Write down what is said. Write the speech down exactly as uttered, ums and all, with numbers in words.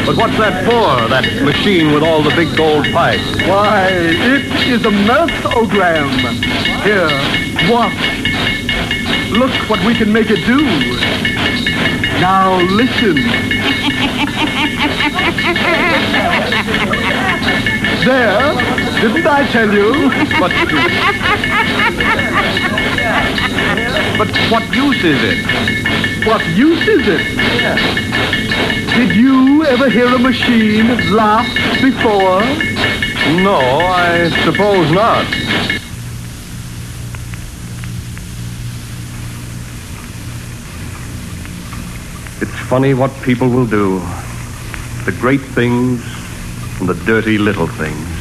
But what's that for, that machine with all the big gold pipes? Why, it is a mirthogram. Here, watch. Look what we can make it do. Now listen. There, didn't I tell you? But, but what use is it? What use is it? Did you ever hear a machine laugh before? No, I suppose not. It's funny what people will do. The great things and the dirty little things.